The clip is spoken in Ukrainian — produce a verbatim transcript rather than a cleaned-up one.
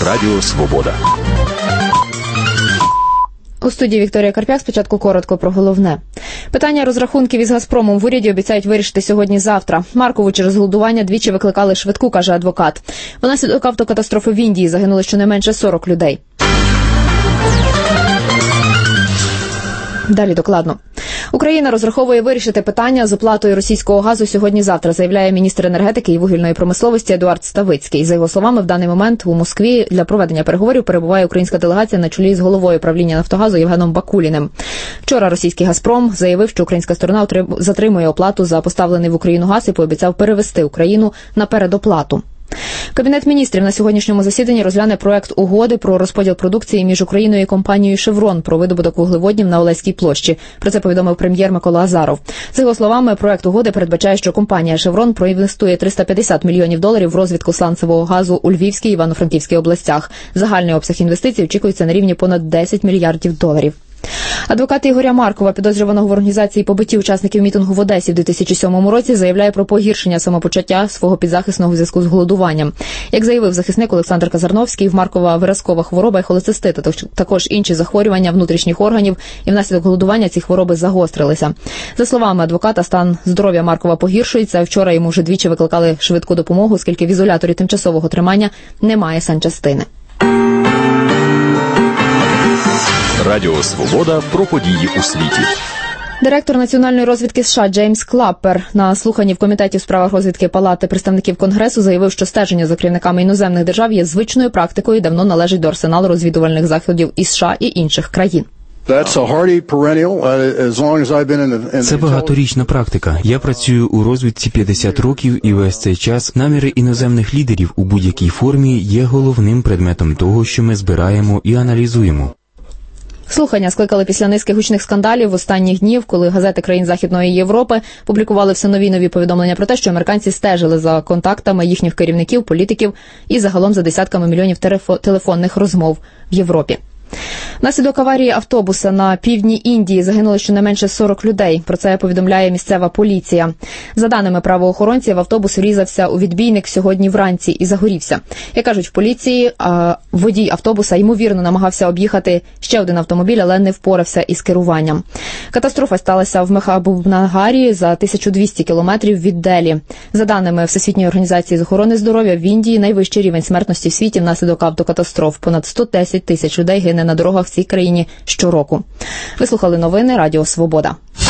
Радіо Свобода. У студії Вікторія Карп'як. Спочатку коротко про головне. Питання розрахунків із «Газпромом» в уряді обіцяють вирішити сьогодні-завтра. Маркову через голодування двічі викликали швидку, каже адвокат. Внаслідок автокатастрофи в Індії загинули щонайменше сорок людей. Далі докладно. Україна розраховує вирішити питання з оплатою російського газу сьогодні-завтра, заявляє міністр енергетики і вугільної промисловості Едуард Ставицький. За його словами, в даний момент у Москві для проведення переговорів перебуває українська делегація на чолі з головою правління «Нафтогазу» Євгеном Бакуліним. Вчора російський «Газпром» заявив, що українська сторона затримує оплату за поставлений в Україну газ і пообіцяв перевести Україну на передоплату. Кабінет міністрів на сьогоднішньому засіданні розгляне проект угоди про розподіл продукції між Україною і компанією «Шеврон» про видобуток вуглеводнів на Олеській площі. Про це повідомив прем'єр Микола Азаров. За його словами, проект угоди передбачає, що компанія «Шеврон» проінвестує триста п'ятдесят мільйонів доларів в розвідку сланцевого газу у Львівській і Івано-Франківській областях. Загальний обсяг інвестицій очікується на рівні понад десять мільярдів доларів. Адвокат Ігоря Маркова, підозрюваного в організації побитті учасників мітингу в Одесі в дві тисячі сьомому році, заявляє про погіршення самопочуття свого підзахисного в зв'язку з голодуванням. Як заявив захисник Олександр Казарновський, в Маркова виразкова хвороба і холецистит, а також інші захворювання внутрішніх органів, і внаслідок голодування ці хвороби загострилися. За словами адвоката, стан здоров'я Маркова погіршується. Вчора йому вже двічі викликали швидку допомогу, оскільки в ізоляторі тимчасового тримання немає санчастини. Радіо Свобода про події у світі. Директор національної розвідки США Джеймс Клаппер на слуханні в Комітеті у справах розвідки Палати представників Конгресу заявив, що стеження за керівниками іноземних держав є звичною практикою і давно належить до арсеналу розвідувальних заходів і США і інших країн. Це багаторічна практика. Я працюю у розвідці п'ятдесят років, і весь цей час наміри іноземних лідерів у будь-якій формі є головним предметом того, що ми збираємо і аналізуємо. Слухання скликали після низки гучних скандалів в останніх днів, коли газети країн Західної Європи публікували все нові нові повідомлення про те, що американці стежили за контактами їхніх керівників, політиків і загалом за десятками мільйонів телефонних розмов в Європі. Внаслідок аварії автобуса на півдні Індії загинули щонайменше сорок людей. Про це повідомляє місцева поліція. За даними правоохоронців, автобус врізався у відбійник сьогодні вранці і загорівся. Як кажуть в поліції, водій автобуса ймовірно намагався об'їхати ще один автомобіль, але не впорався із керуванням. Катастрофа сталася в Мехабубнагарі за тисячу двісті кілометрів від Делі. За даними Всесвітньої організації з охорони здоров'я, в Індії найвищий рівень смертності в світі внаслідок автокатастроф. Понад сто десять тисяч людей гине на дорогах в цій країні щороку. Ви слухали новини Радіо Свобода.